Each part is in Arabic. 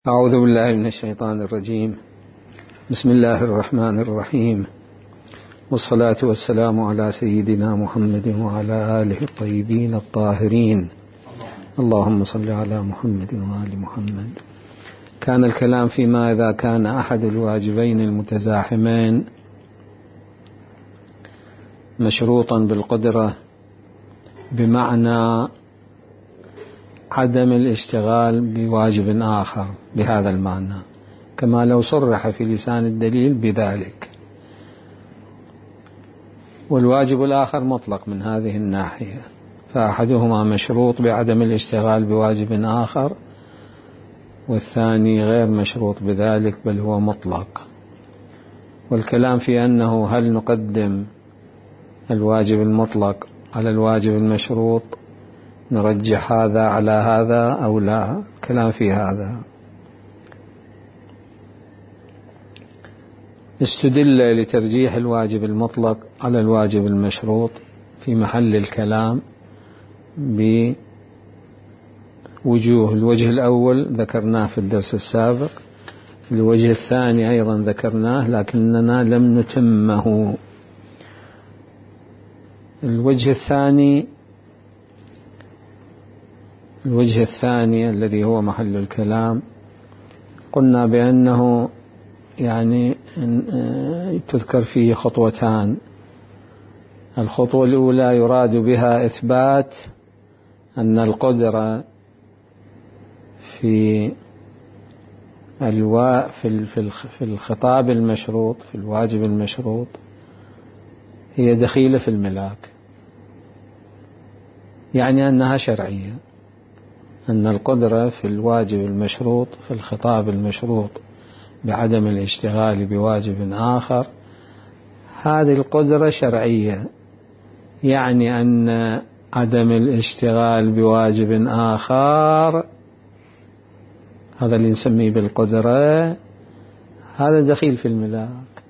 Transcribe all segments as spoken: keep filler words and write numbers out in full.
أعوذ بالله من الشيطان الرجيم. بسم الله الرحمن الرحيم، والصلاة والسلام على سيدنا محمد وعلى آله الطيبين الطاهرين. اللهم صل على محمد وآل محمد. كان الكلام فيما إذا كان أحد الواجبين المتزاحمين مشروطا بالقدرة، بمعنى عدم الاشتغال بواجب آخر بهذا المعنى، كما لو صرح في لسان الدليل بذلك. والواجب الآخر مطلق من هذه الناحية، فأحدهما مشروط بعدم الاشتغال بواجب آخر، والثاني غير مشروط بذلك بل هو مطلق. والكلام في أنه هل نقدم الواجب المطلق على الواجب المشروط، نرجح هذا على هذا أو لا، كلام في هذا. استدل لترجيح الواجب المطلق على الواجب المشروط في محل الكلام بوجوه. الوجه الأول ذكرناه في الدرس السابق، الوجه الثاني أيضا ذكرناه لكننا لم نتمه. الوجه الثاني الوجه الثاني الذي هو محل الكلام، قلنا بأنه يعني تذكر فيه خطوتان. الخطوة الأولى يراد بها إثبات أن القدرة في الوا في في الخطاب المشروط، في الواجب المشروط، هي دخيلة في الملاك، يعني أنها شرعية. أن القدرة في الواجب المشروط، في الخطاب المشروط بعدم الاشتغال بواجب آخر، هذه القدرة شرعية، يعني أن عدم الاشتغال بواجب آخر، هذا اللي نسميه بالقدرة، هذا دخيل في الملاك،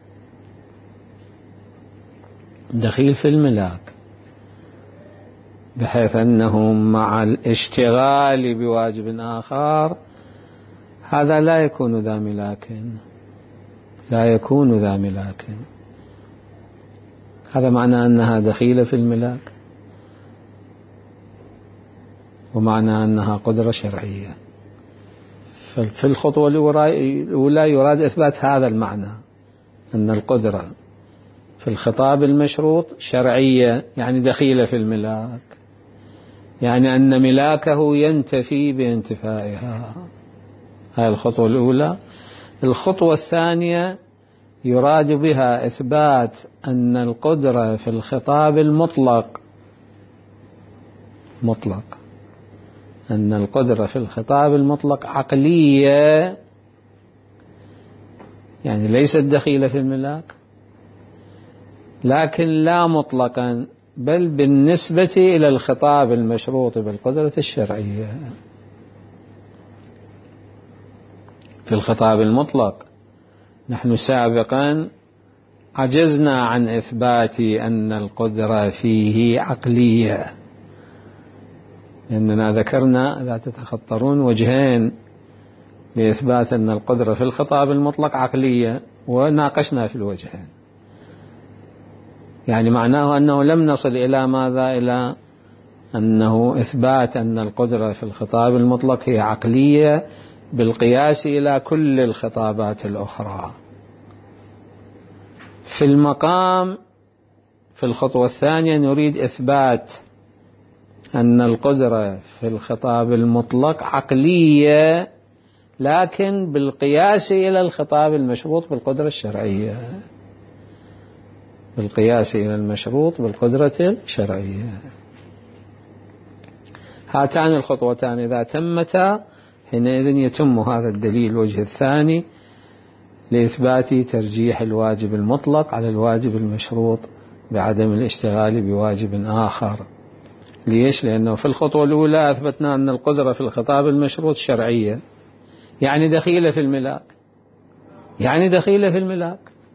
دخيل في الملاك، بحيث أنه مع الاشتغال بواجب آخر هذا لا يكون ذا ملاك، لا يكون ذا ملاك. هذا معنى أنها دخيلة في الملاك، ومعنى أنها قدرة شرعية. في الخطوة الأولى يراد إثبات هذا المعنى، أن القدرة في الخطاب المشروط شرعية، يعني دخيلة في الملاك، يعني أن ملاكه ينتفي بانتفائها. هذه الخطوة الأولى. الخطوة الثانية يراد بها إثبات أن القدرة في الخطاب المطلق مطلق أن القدرة في الخطاب المطلق عقلية، يعني ليست دخيلة في الملاك، لكن لا مطلقا، بل بالنسبة إلى الخطاب المشروط بالقدرة الشرعية. في الخطاب المطلق نحن سابقا عجزنا عن إثبات أن القدرة فيه عقلية، لأننا ذكرنا، إذا تتخطرون، وجهين لإثبات أن القدرة في الخطاب المطلق عقلية، وناقشنا في الوجهين. يعني معناه أنه لم نصل إلى ماذا؟ إلى أنه إثبات أن القدرة في الخطاب المطلق هي عقلية بالقياس إلى كل الخطابات الأخرى. في المقام في الخطوة الثانية نريد إثبات أن القدرة في الخطاب المطلق عقلية، لكن بالقياس إلى الخطاب المشروط بالقدرة الشرعية، بالقياس إلى المشروط بالقدرة الشرعية. هاتان الخطوتان إذا تمتا، حينئذ يتم هذا الدليل الوجه الثاني لإثبات ترجيح الواجب المطلق على الواجب المشروط بعدم الاشتغال بواجب آخر. ليش؟ لأنه في الخطوة الأولى أثبتنا أن القدرة في الخطاب المشروط شرعية، يعني دخيلة في الملاك، يعني دخيلة في الملاك،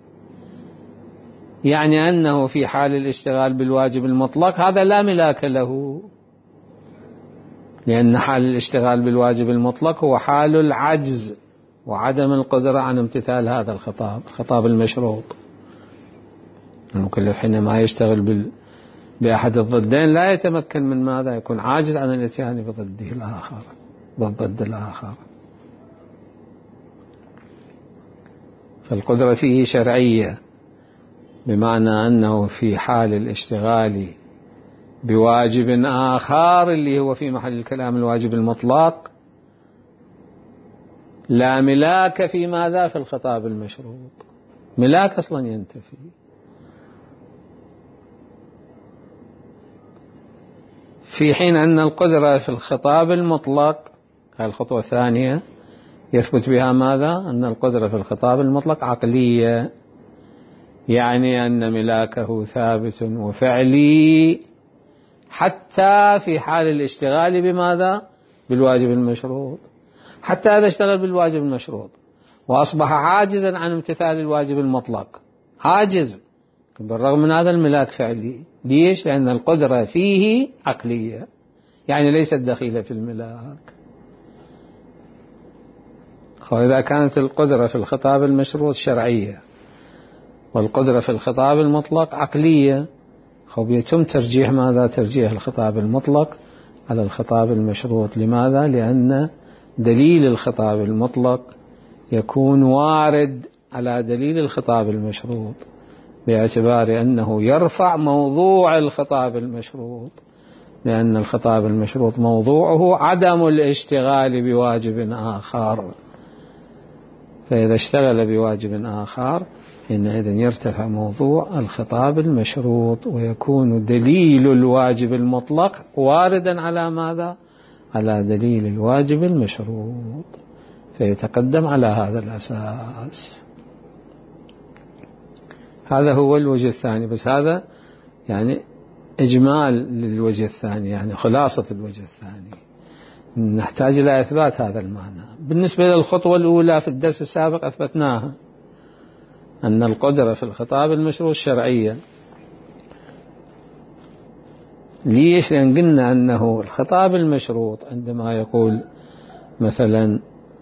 يعني أنه في حال الاشتغال بالواجب المطلق هذا لا ملاك له، لأن حال الاشتغال بالواجب المطلق هو حال العجز وعدم القدرة عن امتثال هذا الخطاب، الخطاب المشروط. المكلف حينما يشتغل بال... بأحد الضدين لا يتمكن من ماذا؟ يكون عاجز عن الاتيان بضده الآخر، بالضد الآخر. فالقدرة فيه شرعية، بمعنى أنه في حال الاشتغال بواجب آخر اللي هو في محل الكلام الواجب المطلق لا ملاك في ماذا؟ في الخطاب المشروط. ملاك أصلا ينتفي. في حين أن القدرة في الخطاب المطلق، هذه الخطوة الثانية يثبت بها ماذا؟ أن القدرة في الخطاب المطلق عقلية، يعني أن ملاكه ثابت وفعلي حتى في حال الاشتغال بماذا؟ بالواجب المشروط. حتى هذا اشتغل بالواجب المشروط وأصبح عاجزا عن امتثال الواجب المطلق، عاجز، بالرغم من هذا الملاك فعلي. ليش؟ لأن القدرة فيه عقلية، يعني ليست دخيلة في الملاك. وإذا كانت القدرة في الخطاب المشروط شرعية والقدرة في الخطاب المطلق عقلية، يتم ترجيح ماذا؟ ترجيح الخطاب المطلق على الخطاب المشروط. لماذا؟ لأن دليل الخطاب المطلق يكون وارد على دليل الخطاب المشروط، باعتبار أنه يرفع موضوع الخطاب المشروط، لأن الخطاب المشروط موضوعه عدم الاشتغال بواجب آخر. فإذا اشتغل بواجب آخر حينئذ يرتفع موضوع الخطاب المشروط، ويكون دليل الواجب المطلق واردا على ماذا؟ على دليل الواجب المشروط، فيتقدم على هذا الأساس. هذا هو الوجه الثاني، بس هذا يعني إجمال للوجه الثاني، يعني خلاصة الوجه الثاني. نحتاج إلى إثبات هذا المعنى. بالنسبة للخطوة الأولى في الدرس السابق أثبتناها، أن القدرة في الخطاب المشروط شرعية. ليش؟ لأن قلنا أنه الخطاب المشروط عندما يقول مثلا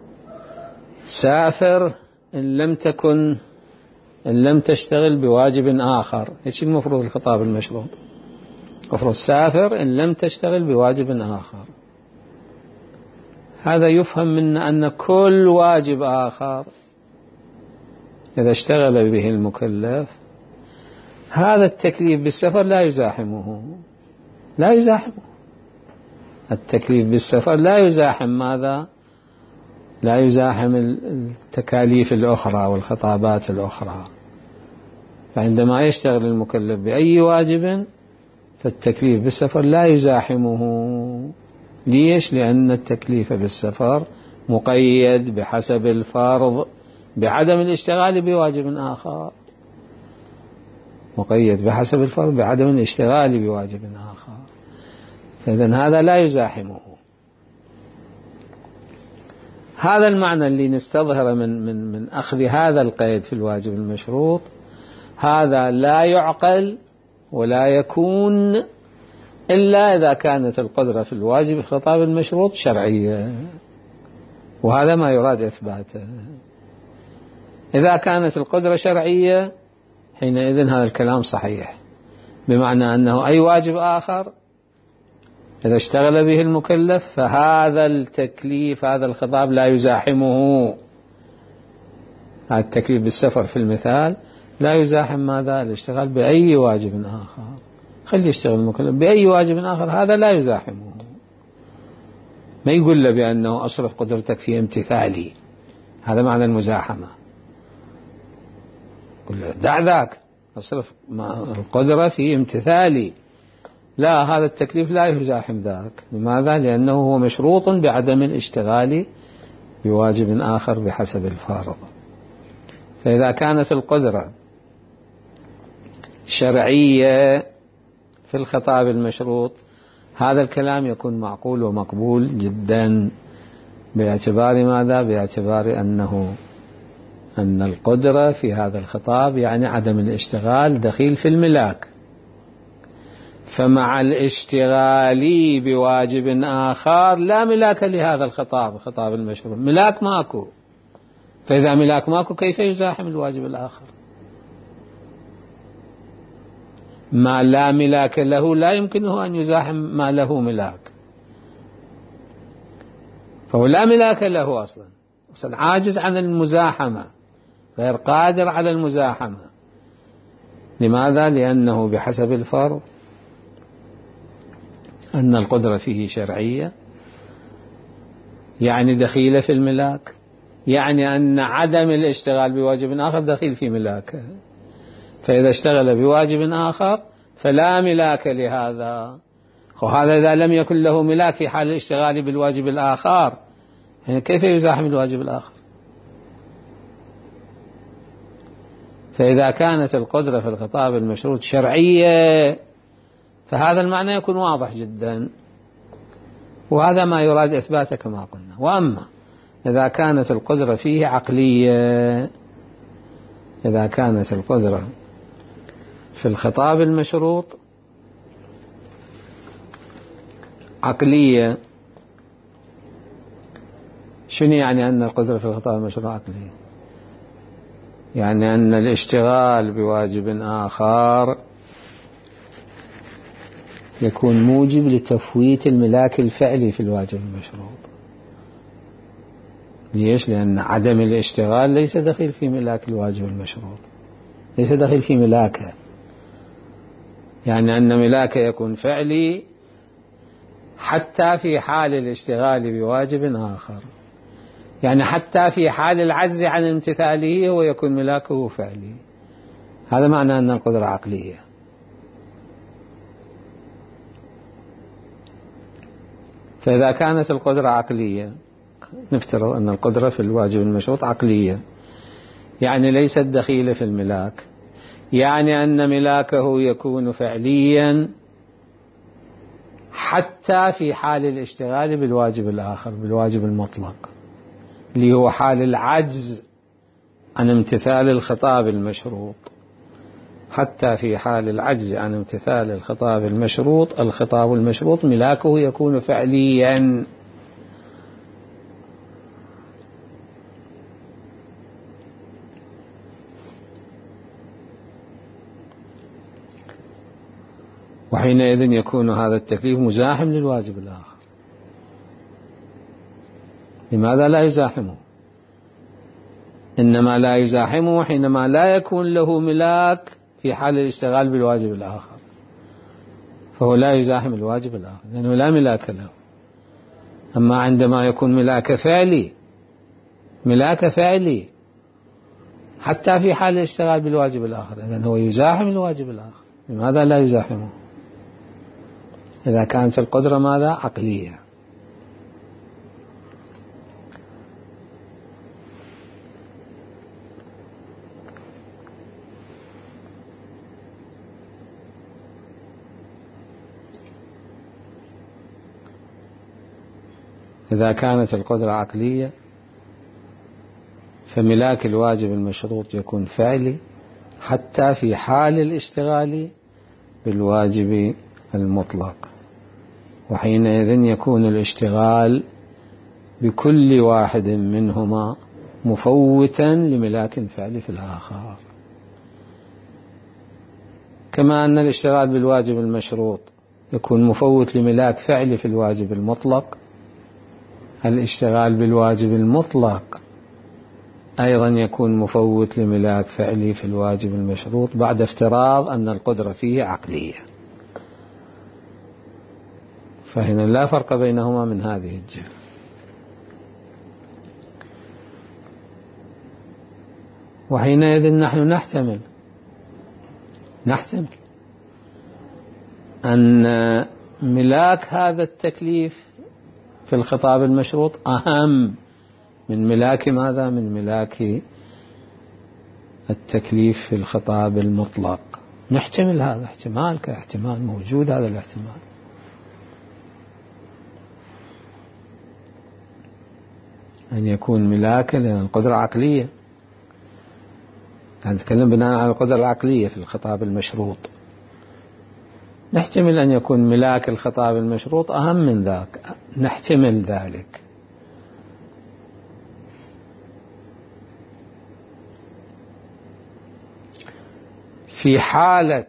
سافر إن لم تكن إن لم تشتغل بواجب آخر، إيش المفروض الخطاب المشروط؟ المفروض سافر إن لم تشتغل بواجب آخر. هذا يفهم منا أن كل واجب آخر إذا اشتغل به المكلف هذا التكليف بالسفر لا يزاحمه، لا يزاحمه التكليف بالسفر لا يزاحم ماذا؟ لا يزاحم التكاليف الأخرى والخطابات الأخرى. فعندما يشتغل المكلف بأي واجب فالتكليف بالسفر لا يزاحمه. ليش؟ لأن التكليف بالسفر مقيد بحسب الفرض بعدم الاشتغال بواجب آخر، مقيد بحسب الفرض بعدم الاشتغال بواجب آخر، فإذن هذا لا يزاحمه. هذا المعنى اللي نستظهر من من من أخذ هذا القيد في الواجب المشروط، هذا لا يعقل ولا يكون إلا إذا كانت القدرة في الواجب الخطاب المشروط شرعية، وهذا ما يراد إثباته. إذا كانت القدرة شرعية حينئذ هذا الكلام صحيح، بمعنى أنه أي واجب آخر إذا اشتغل به المكلف فهذا التكليف هذا الخطاب لا يزاحمه. هذا التكليف بالسفر في المثال لا يزاحم ماذا؟ الاشتغال بأي واجب آخر. خلي يشتغل المكلف بأي واجب آخر، هذا لا يزاحمه. ما يقول له بأنه أصرف قدرتك في امتثالي، هذا معنى المزاحمة. يقول له دع ذاك، أصرف القدرة في امتثالي. لا، هذا التكليف لا يزاحم ذاك. لماذا؟ لأنه هو مشروط بعدم الاشتغال بواجب آخر بحسب الفارض. فإذا كانت القدرة شرعية في الخطاب المشروط هذا الكلام يكون معقول ومقبول جدا، باعتبار ماذا؟ باعتبار أنه أن القدرة في هذا الخطاب يعني عدم الاشتغال دخيل في الملاك. فمع الاشتغال بواجب آخر لا ملاك لهذا الخطاب، الخطاب المشروط ملاك ماكو، فإذا ملاك ماكو كيف يزاحم الواجب الآخر؟ ما لا ملاك له لا يمكنه أن يزاحم ما له ملاك، فهو لا ملاك له أصلا، أصلا عاجز عن المزاحمة، غير قادر على المزاحمة. لماذا؟ لأنه بحسب الفرض أن القدرة فيه شرعية، يعني دخيلة في الملاك، يعني أن عدم الاشتغال بواجب آخر دخيل في ملاكه، فإذا اشتغل بواجب آخر فلا ملاك لهذا. وهذا إذا لم يكن له ملاك في حال الاشتغال بالواجب الآخر، يعني كيف يزاحم الواجب الآخر؟ فإذا كانت القدرة في الخطاب المشروط شرعية فهذا المعنى يكون واضح جدا، وهذا ما يراد إثباته كما قلنا. وأما إذا كانت القدرة فيه عقلية، إذا كانت القدرة في الخطاب المشروط عقلية، شنو يعني أن القدرة في الخطاب المشروط عقلية؟ يعني أن الاشتغال بواجب آخر يكون موجب لتفويت الملاك الفعلي في الواجب المشروط. ليش؟ لأن عدم الاشتغال ليس دخيل في ملاك الواجب المشروط، ليس دخيل في ملاكه، يعني أن ملاكه يكون فعلي حتى في حال الاشتغال بواجب آخر، يعني حتى في حال العجز عن امتثاله هو يكون ملاكه فعلي. هذا معنى أن القدرة عقلية. فإذا كانت القدرة عقلية، نفترض أن القدرة في الواجب المشروط عقلية، يعني ليست دخيلة في الملاك، يعني أن ملاكه يكون فعليا حتى في حال الاشتغال بالواجب الآخر، بالواجب المطلق، اللي هو حال العجز عن امتثال الخطاب المشروط. حتى في حال العجز عن امتثال الخطاب المشروط، الخطاب المشروط ملاكه يكون فعليا. وحينئذ يكون هذا التكليف مزاحم للواجب الآخر. لماذا لا يزاحمه؟ إنما لا يزاحمه حينما لا يكون له ملاك في حال الاشتغال بالواجب الآخر، فهو لا يزاحم الواجب الآخر لأنه لا ملاك له. أما عندما يكون ملاك فعلي، ملاك فعلي حتى في حال الاشتغال بالواجب الآخر، إذن هو يزاحم الواجب الآخر. لماذا لا يزاحمه؟ إذا كانت القدرة ماذا؟ عقلية. إذا كانت القدرة عقلية فملاك الواجب المشروط يكون فعلي حتى في حال الاشتغال بالواجب المطلق، وحينئذ يكون الاشتغال بكل واحد منهما مفوتا لملاك فعلي في الآخر. كما أن الاشتغال بالواجب المشروط يكون مفوت لملاك فعلي في الواجب المطلق، الاشتغال بالواجب المطلق أيضا يكون مفوت لملاك فعلي في الواجب المشروط بعد افتراض أن القدرة فيه عقلية. فهنا لا فرق بينهما من هذه الجهة. وحينئذ نحن نحتمل نحتمل أن ملاك هذا التكليف في الخطاب المشروط أهم من ملاك ماذا؟ من ملاك التكليف في الخطاب المطلق. نحتمل هذا احتمال كاحتمال موجود، هذا الاحتمال. أن يكون ملاكا لأن القدرة عقلية، نتكلم بناء على القدرة العقلية في الخطاب المشروط. نحتمل أن يكون ملاك الخطاب المشروط أهم من ذاك، نحتمل ذلك. في حالة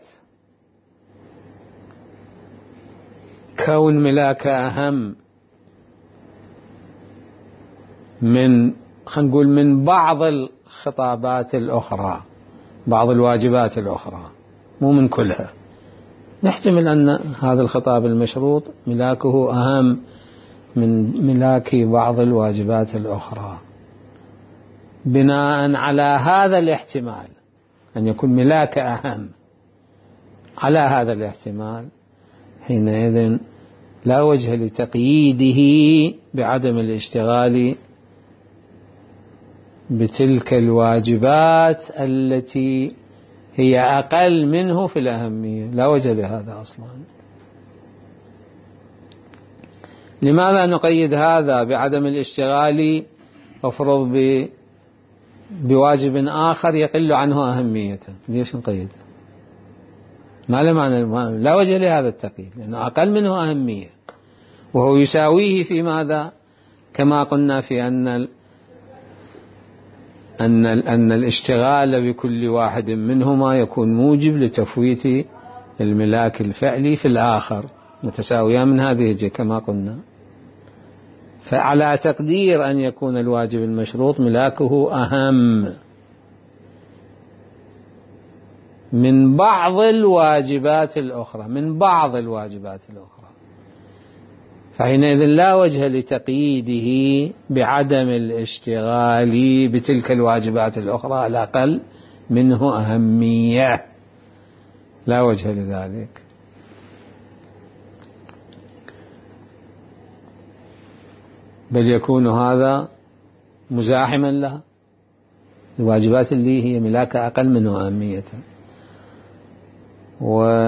كون ملاك أهم من خلينا نقول من بعض الخطابات الأخرى، بعض الواجبات الأخرى، مو من كلها، نحتمل أن هذا الخطاب المشروط ملاكه أهم من ملاك بعض الواجبات الأخرى. بناء على هذا الاحتمال أن يكون ملاك أهم، على هذا الاحتمال حينئذ لا وجه لتقييده بعدم الاشتغال بتلك الواجبات التي هي أقل منه في الأهمية، لا وجه لهذا أصلا. لماذا نقيد هذا بعدم الاشتغال وفرض بواجب آخر يقل عنه أهمية؟ ليش نقيد؟ ما له معنى، لا وجه لهذا التقييد، لأنه أقل منه أهمية وهو يساويه في ماذا؟ كما قلنا في أن ال أن ال أن الاشتغال بكل واحد منهما يكون موجب لتفويت الملاك الفعلي في الآخر، متساويان من هذه الجهة كما قلنا. فعلى تقدير أن يكون الواجب المشروط ملاكه أهم من بعض الواجبات الأخرى، من بعض الواجبات الأخرى، فحينئذ لا وجه لتقييده بعدم الاشتغال بتلك الواجبات الأخرى الأقل منه أهمية، لا وجه لذلك. بل يكون هذا مزاحما لها، الواجبات اللي هي ملاك أقل منه أهمية. و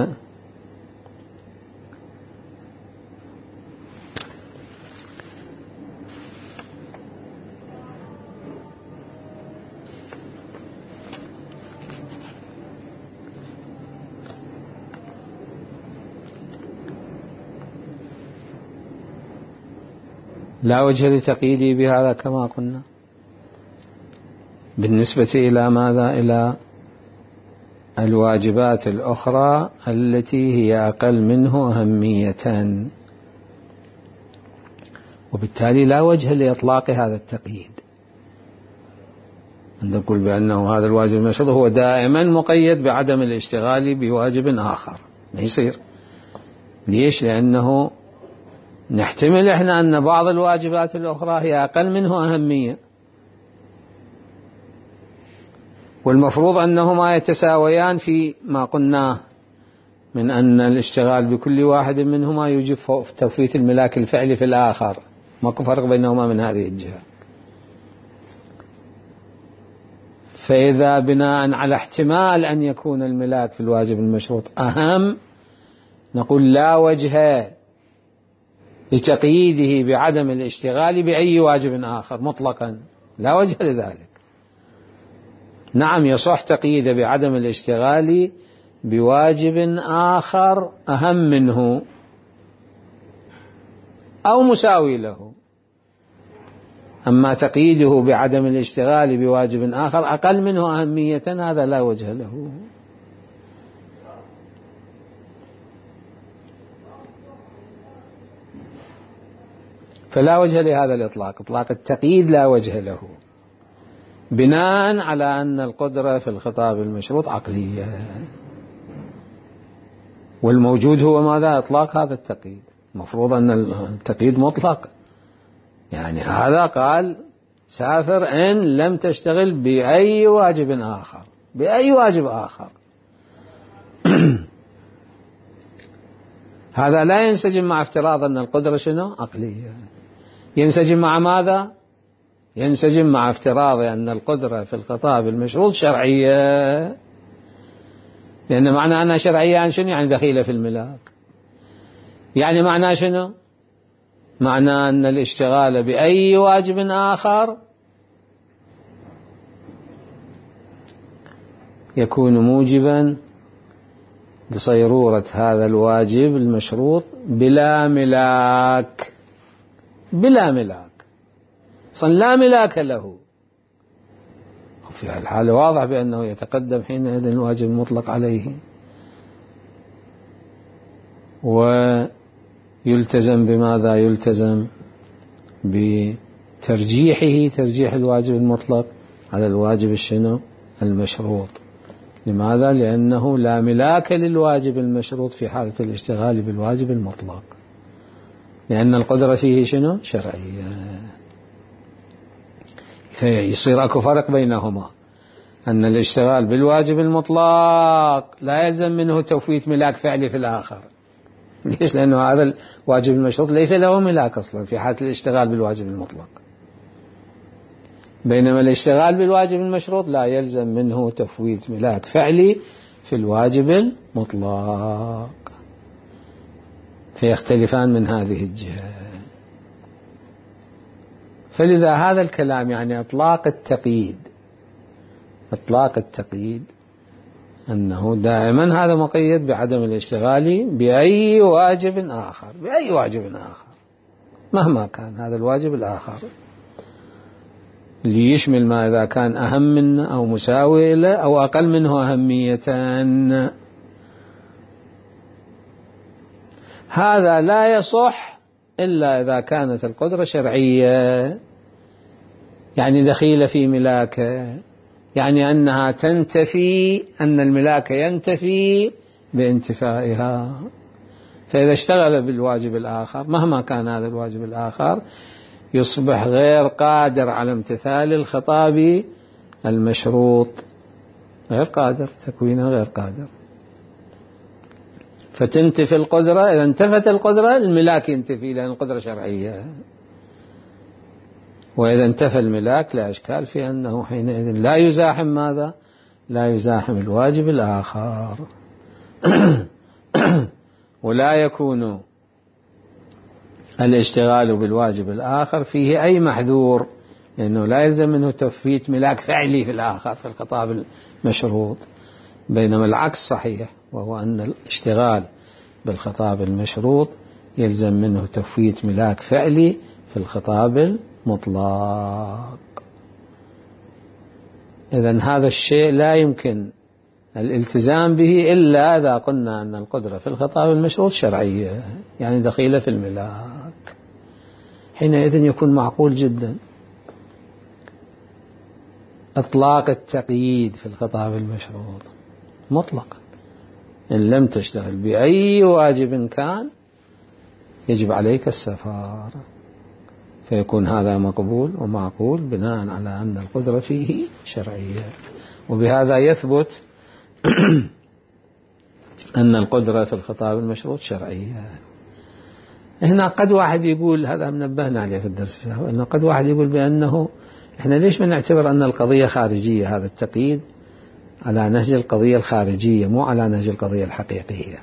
لا وجه لتقييده بهذا كما قلنا. بالنسبة إلى ماذا؟ إلى الواجبات الأخرى التي هي أقل منه أهمية، وبالتالي لا وجه لإطلاق هذا التقييد، أن نقول بأنه هذا الواجب المشروط هو دائما مقيد بعدم الاشتغال بواجب آخر، ما يصير. ليش؟ لأنه نحتمل إحنا أن بعض الواجبات الأخرى هي أقل منه أهمية، والمفروض أنهما يتساويان في ما قلناه من أن الاشتغال بكل واحد منهما يوجب تفويت الملاك الفعلي في الآخر، ماكو فرق بينهما من هذه الجهة. فإذا بناء على احتمال أن يكون الملاك في الواجب المشروط أهم، نقول لا وجه لتقييده بعدم الاشتغال بأي واجب آخر مطلقا، لا وجه لذلك. نعم يصح تقييده بعدم الاشتغال بواجب آخر أهم منه أو مساوي له، أما تقييده بعدم الاشتغال بواجب آخر أقل منه أهمية هذا لا وجه له. فلا وجه لهذا الإطلاق، إطلاق التقييد لا وجه له، بناء على أن القدرة في الخطاب المشروط عقلية، والموجود هو ماذا؟ إطلاق هذا التقييد. المفروض أن التقييد مطلق، يعني هذا قال سافر إن لم تشتغل بأي واجب آخر، بأي واجب آخر. هذا لا ينسجم مع افتراض أن القدرة شنو؟ عقلية. ينسجم مع ماذا؟ ينسجم مع افتراض أن القدرة في الخطاب المشروط شرعية، لأن معنى أنها شرعية يعني شنو؟ يعني دخيلة في الملاك. يعني معنى شنو؟ معنى أن الاشتغال بأي واجب آخر يكون موجبا لصيرورة هذا الواجب المشروط بلا ملاك، بلا ملاك، أصلا لا ملاك له. في هالحالة واضح بأنه يتقدم حينئذ الواجب المطلق عليه، ويلتزم بماذا؟ يلتزم بترجيحه، ترجيح الواجب المطلق على الواجب الشنو؟ المشروط. لماذا؟ لأنه لا ملاك للواجب المشروط في حالة الاشتغال بالواجب المطلق، لأن القدرة فيه شنو؟ شرعية. فيصير أكو فرق بينهما، أن الاشتغال بالواجب المطلق لا يلزم منه تفويت ملاك فعلي في الآخر. ليش؟ لأنه هذا الواجب المشروط ليس له ملاك أصلا في حالة الاشتغال بالواجب المطلق، بينما الاشتغال بالواجب المشروط لا يلزم منه تفويت ملاك فعلي في الواجب المطلق، فيختلفان من هذه الجهة. فلذا هذا الكلام يعني إطلاق التقييد، إطلاق التقييد أنه دائما هذا مقيد بعدم الاشتغال بأي واجب آخر، بأي واجب آخر مهما كان هذا الواجب الآخر، ليشمل ما إذا كان أهم منه أو مساوي له أو أقل منه أهمية. هذا لا يصح إلا إذا كانت القدرة شرعية، يعني دخيلة في ملاكه، يعني أنها تنتفي، أن الملاك ينتفي بانتفائها. فإذا اشتغل بالواجب الآخر مهما كان هذا الواجب الآخر يصبح غير قادر على امتثال الخطاب المشروط، غير قادر، تكوينه غير قادر، فتنتفي القدرة. إذا انتفت القدرة الملاك ينتفي لأن القدرة شرعية، وإذا انتفى الملاك لا إشكال في أنه حينئذ لا يزاحم ماذا؟ لا يزاحم الواجب الآخر. ولا يكون الاشتغال بالواجب الآخر فيه أي محذور، لأنه لا يلزم منه تفويت ملاك فعلي في الآخر في الخطاب المشروط، بينما العكس صحيح، وهو أن الاشتغال بالخطاب المشروط يلزم منه تفويت ملاك فعلي في الخطاب المطلق. إذن هذا الشيء لا يمكن الالتزام به إلا إذا قلنا أن القدرة في الخطاب المشروط شرعية، يعني دخيلة في الملاك، حينئذ يكون معقول جدا إطلاق التقييد في الخطاب المشروط مطلقا، إن لم تشتغل بأي واجب كان يجب عليك السفارة، فيكون هذا مقبول ومعقول بناء على أن القدرة فيه شرعية. وبهذا يثبت أن القدرة في الخطاب المشروط شرعية. هنا قد واحد يقول، هذا منبهنا عليه في الدرس، أنه قد واحد يقول بأنه إحنا ليش بنعتبر أن القضية خارجية، هذا التقييد على نهج القضية الخارجية مو على نهج القضية الحقيقية،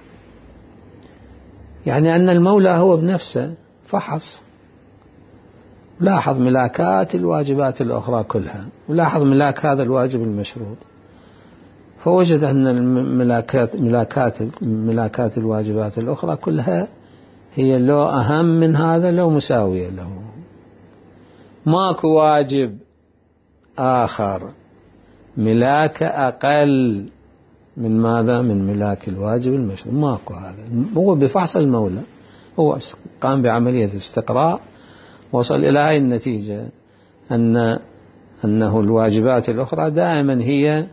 يعني أن المولى هو بنفسه فحص، لاحظ ملاكات الواجبات الأخرى كلها، ولاحظ ملاك هذا الواجب المشروط، فوجد أن الملاكات ملاكات ملاكات الواجبات الأخرى كلها هي لو أهم من هذا لو مساوية له، ماكو واجب آخر ملاك أقل من ماذا؟ من ملاك الواجب المشروط، ماكو. هذا هو بفحص المولى، هو قام بعملية استقراء وصل إلى هذه النتيجة، أن أنه الواجبات الأخرى دائما هي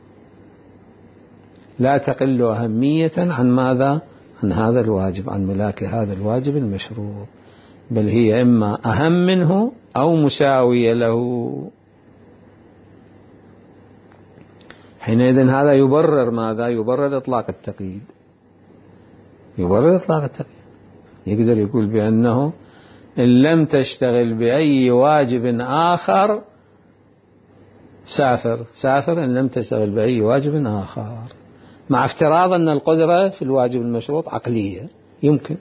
لا تقل أهمية عن ماذا؟ عن هذا الواجب، عن ملاك هذا الواجب المشروط، بل هي إما أهم منه أو مساوية له. حينئذ هذا يبرر ماذا؟ يبرر إطلاق التقييد، يبرر إطلاق التقييد. يقدر يقول بأنه إن لم تشتغل بأي واجب آخر سافر، سافر إن لم تشتغل بأي واجب آخر، مع افتراض أن القدرة في الواجب المشروط عقلية، يمكن،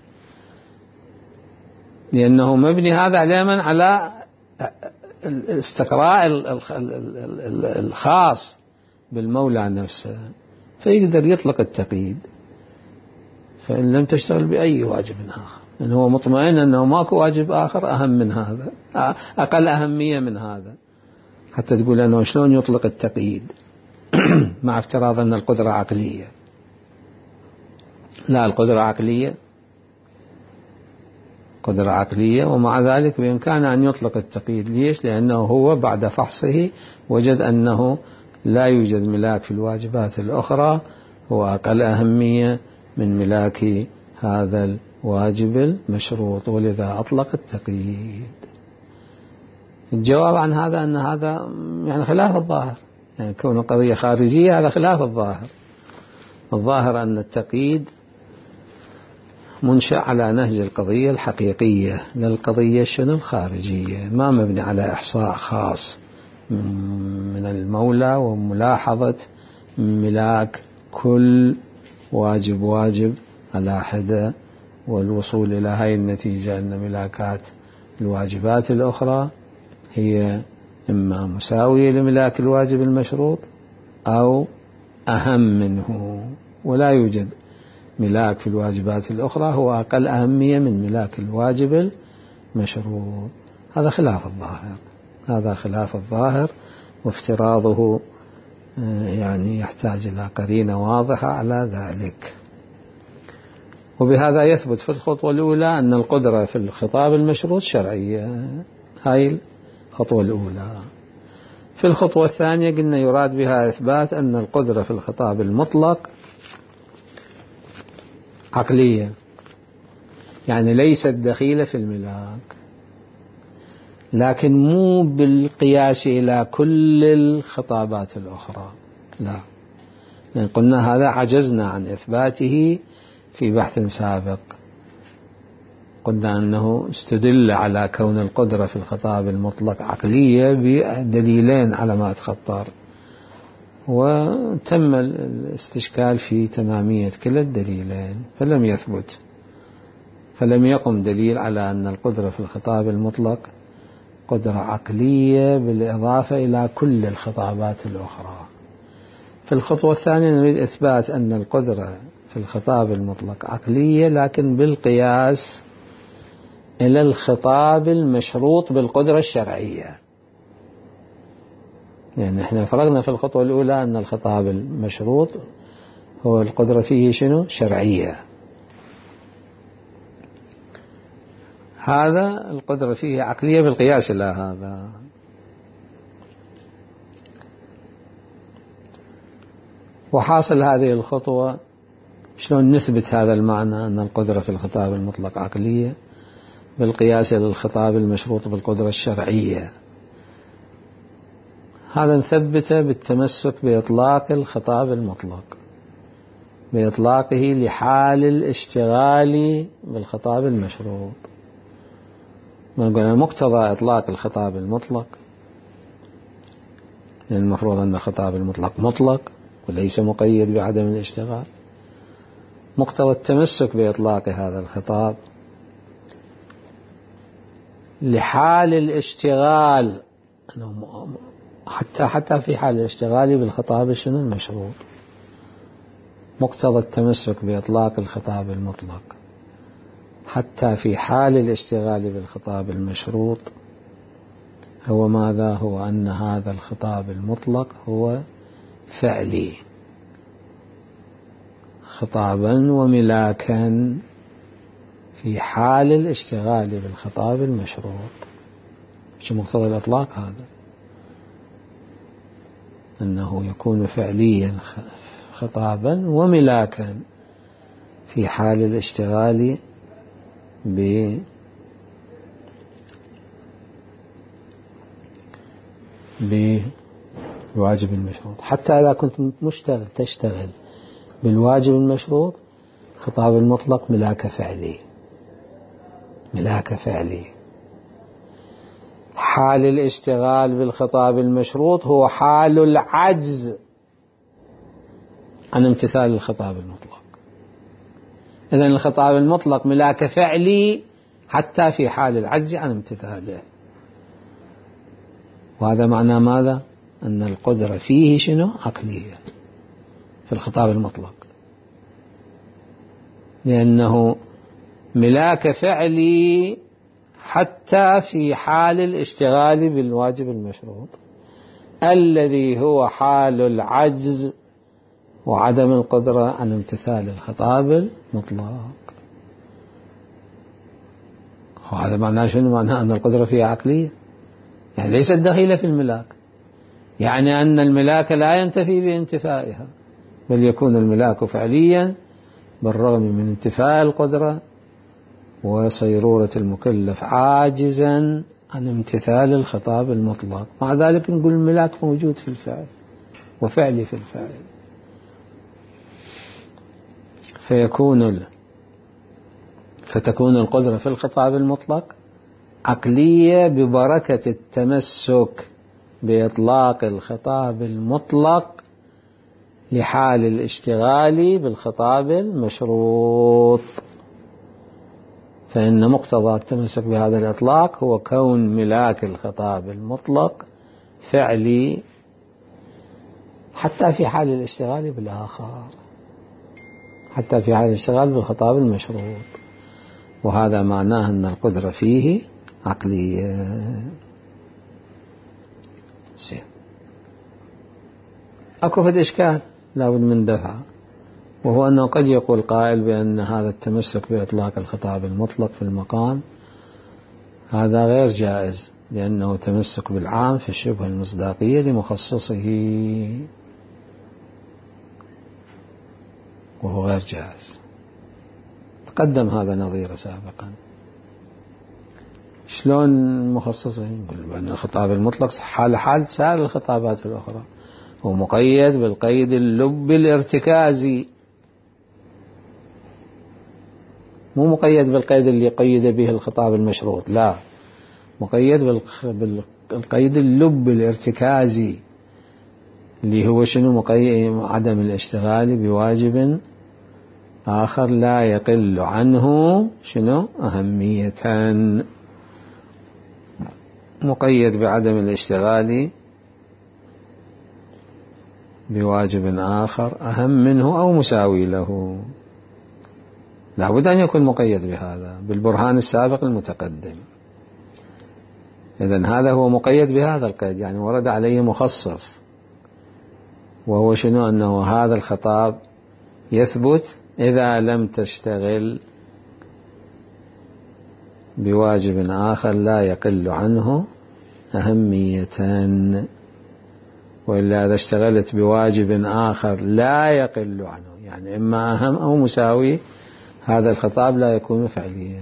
لأنه مبني هذا علما على الاستقراء الخاص بالمولى نفسه، فيقدر يطلق التقييد. فإن لم تشتغل بأي واجب آخر، إنه هو مطمئن أنه ماكو واجب آخر أهم من هذا، أقل أهمية من هذا، حتى تقول أنه شلون يطلق التقييد مع افتراض أن القدرة عقلية. لا، القدرة عقلية، قدرة عقلية، ومع ذلك بإمكانه أن يطلق التقييد. ليش؟ لأنه هو بعد فحصه وجد أنه لا يوجد ملاك في الواجبات الأخرى هو أقل أهمية من ملاك هذا الواجب المشروط، ولذا أطلق التقييد. الجواب عن هذا أن هذا يعني خلاف الظاهر، يعني كون القضية خارجية هذا خلاف الظاهر. الظاهر أن التقييد منشأ على نهج القضية الحقيقية، للقضية شنو الخارجية، ما مبني على إحصاء خاص من المولى وملاحظة ملاك كل واجب واجب على حدة، والوصول إلى هاي النتيجة أن ملاكات الواجبات الأخرى هي إما مساوية لملاك الواجب المشروط أو أهم منه، ولا يوجد ملاك في الواجبات الأخرى هو أقل أهمية من ملاك الواجب المشروط. هذا خلاف الظاهر، هذا خلاف الظاهر، وافتراضه يعني يحتاج إلى قرينة واضحة على ذلك. وبهذا يثبت في الخطوة الأولى أن القدرة في الخطاب المشروط شرعية، هاي الخطوة الأولى. في الخطوة الثانية قلنا يراد بها إثبات أن القدرة في الخطاب المطلق عقلية، يعني ليست دخيلة في الملاك، لكن مو بالقياس إلى كل الخطابات الأخرى، لا، لأن قلنا هذا عجزنا عن إثباته في بحث سابق. قلنا أنه استدل على كون القدرة في الخطاب المطلق عقلية بدليلين على ما أتخطر، وتم الاستشكال في تمامية كلا الدليلين، فلم يثبت، فلم يقم دليل على أن القدرة في الخطاب المطلق قدرة عقلية بالإضافة إلى كل الخطابات الأخرى. في الخطوة الثانية نريد إثبات أن القدرة في الخطاب المطلق عقلية، لكن بالقياس إلى الخطاب المشروط بالقدرة الشرعية. يعني احنا فرضنا في الخطوة الأولى أن الخطاب المشروط هو القدرة فيه شنو؟ شرعية. هذا القدرة فيه عقلية بالقياس إلى هذا. وحاصل هذه الخطوة شلون نثبت هذا المعنى أن القدرة في الخطاب المطلق عقلية بالقياس إلى الخطاب المشروط بالقدرة الشرعية. هذا نثبته بالتمسك بإطلاق الخطاب المطلق، بإطلاقه لحال الاشتغال بالخطاب المشروط. ما قلنا مقتضى إطلاق الخطاب المطلق، لأن المفروض أن الخطاب المطلق مطلق وليس مقيد بعدم الاشتغال. مقتضى التمسك بإطلاق هذا الخطاب لحال الاشتغال، حتى حتى في حال الاشتغال بالخطاب شنو المشروط. مقتضى التمسك بإطلاق الخطاب المطلق حتى في حال الاشتغال بالخطاب المشروط هو ماذا؟ هو أن هذا الخطاب المطلق هو فعلي، خطابا وملاكا في حال الاشتغال بالخطاب المشروط. شو مقتضى الإطلاق هذا؟ أنه يكون فعليا خطابا وملاكا في حال الاشتغال ب بالواجب المشروط. حتى إذا كنت مشتغل تشتغل بالواجب المشروط، خطاب المطلق ملاك فعلي، ملاك فعلي. حال الاشتغال بالخطاب المشروط هو حال العجز عن امتثال الخطاب المطلق. إذن الخطاب المطلق ملاك فعلي حتى في حال العجز عن امتثاله. وهذا معنى ماذا؟ أن القدرة فيه شنو؟ عقلية في الخطاب المطلق، لأنه ملاك فعلي حتى في حال الاشتغال بالواجب المشروط. الذي هو حال العجز وعدم القدرة عن امتثال الخطاب المطلق. وهذا معناه شنو؟ معناه أن القدرة فيها عقلية، يعني ليست دخيلة في الملاك، يعني أن الملاك لا ينتفي بانتفائها، بل يكون الملاك فعليا بالرغم من انتفاء القدرة وصيرورة المكلف عاجزا عن امتثال الخطاب المطلق. مع ذلك نقول الملاك موجود في الفعل وفعلي في الفعل، فيكون ال... فتكون القدرة في الخطاب المطلق عقلية ببركة التمسك بإطلاق الخطاب المطلق لحال الاشتغال بالخطاب المشروط. فإن مقتضى التمسك بهذا الإطلاق هو كون ملاك الخطاب المطلق فعلي حتى في حال الاشتغال بالآخر، حتى في حال الاشتغال بالخطاب المشروط، وهذا معناه أن القدرة فيه عقلية. زين، أكو فد إشكال لابد من دفعه، وهو أنه قد يقول قائل بأن هذا التمسك بإطلاق الخطاب المطلق في المقام هذا غير جائز، لأنه تمسك بالعام في الشبهة المصداقية لمخصصه، وهو غير جائز. تقدم هذا نظير سابقا. شلون مخصصه؟ يقول بأن الخطاب المطلق حال حال سائر الخطابات الأخرى، هو مقيد بالقيد اللب الارتكازي، مو مقيد بالقيد اللي قيد به الخطاب المشروط، لا، مقيد بالقيد اللب الارتكازي اللي هو شنو؟ مقيد عدم الاشتغال بواجب آخر لا يقل عنه شنو؟ أهمية. مقيد بعدم الاشتغال بواجب آخر أهم منه أو مساوي له، لابد أن يكون مقيد بهذا بالبرهان السابق المتقدم. إذن هذا هو مقيد بهذا القيد، يعني ورد عليه مخصص، وهو شنو؟ أنه هذا الخطاب يثبت إذا لم تشتغل بواجب آخر لا يقل عنه أهمية، وإلا إذا اشتغلت بواجب آخر لا يقل عنه، يعني إما أهم أو مساوي، هذا الخطاب لا يكون فعليا.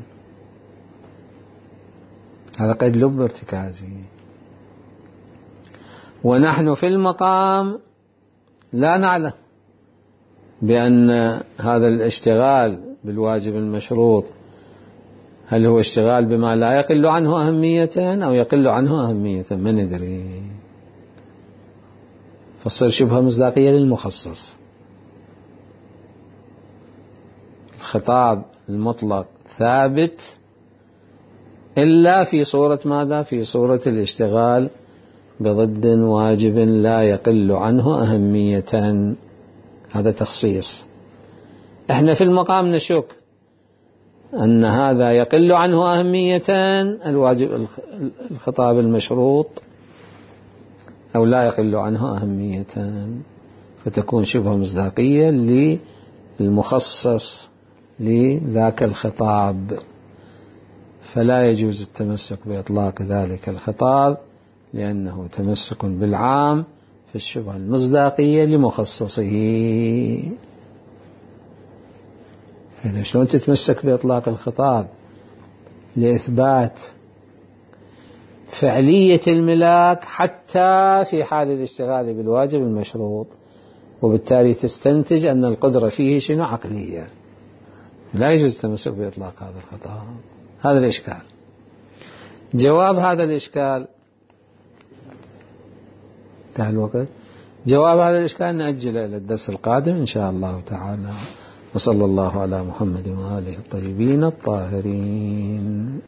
هذا قيد لب ارتكازي. ونحن في المقام لا نعلم بأن هذا الاشتغال بالواجب المشروط هل هو اشتغال بما لا يقل عنه أهمية أو يقل عنه أهمية، ما ندري، فصل شبهة مصداقية للمخصص. الخطاب المطلق ثابت إلا في صورة ماذا؟ في صورة الاشتغال بضد واجب لا يقل عنه أهمية، هذا تخصيص. احنا في المقام نشك أن هذا يقل عنه أهمية الواجب الخطاب المشروط أو لا يقل عنه أهمية، فتكون شبهة مصداقية للمخصص لذاك الخطاب، فلا يجوز التمسك بإطلاق ذلك الخطاب لأنه تمسك بالعام في الشبهة المصداقية لمخصصه. إذا شلون تتمسك بإطلاق الخطاب لإثبات فعلية الملاك حتى في حال الاشتغال بالواجب المشروط، وبالتالي تستنتج أن القدرة فيه شنو؟ عقلية. لا يجوز التمسك بإطلاق هذا الخطاب. هذا الإشكال. جواب هذا الإشكال انتهى الوقت. جواب هذا الإشكال نأجله إلى الدرس القادم إن شاء الله تعالى، وصلى الله على محمد وآله الطيبين الطاهرين.